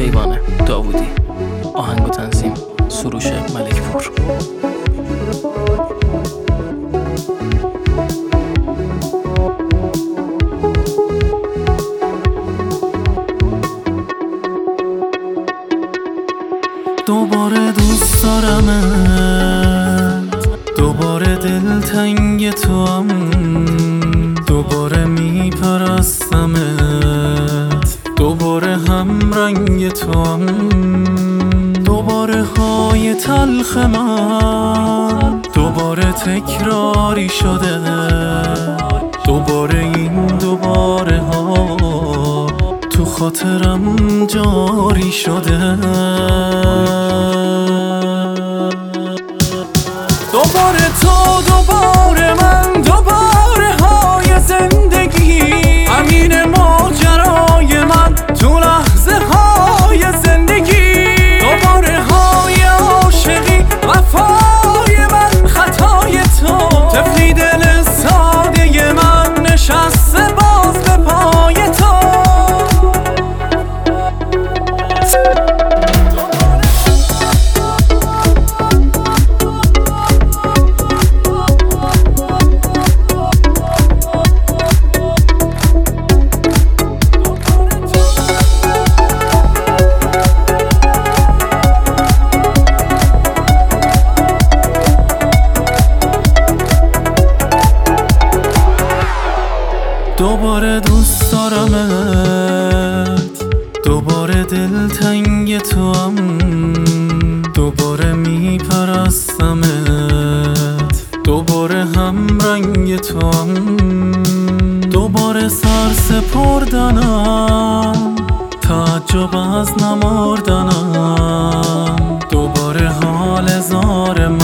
کیوان داوودی. آهنگ و تنظیم سروش ملکپور. دوباره دوست دارمت، دوباره دلتنگ تو هم، دوباره میپرستمت، دوباره هم رنگ تو هم، دوباره های تلخ من دوباره تکراری شده، دوباره این دوباره ها تو خاطرم جاری شده. دوباره تو، دوباره من، دوباره های زندگی، همین ماجرای من تو لحظه های زندگی، دوباره های عاشقی، وفای من، خطای تو، طفلی دل ساده من نشسته باز به پای تو. دوباره دوست دارمت، دوباره دلتنگ تو هم، دوباره میپرستمت، دوباره هم رنگ تو هم، دوباره سر سپردنم، تعجب از نمردنم، دوباره حال زار من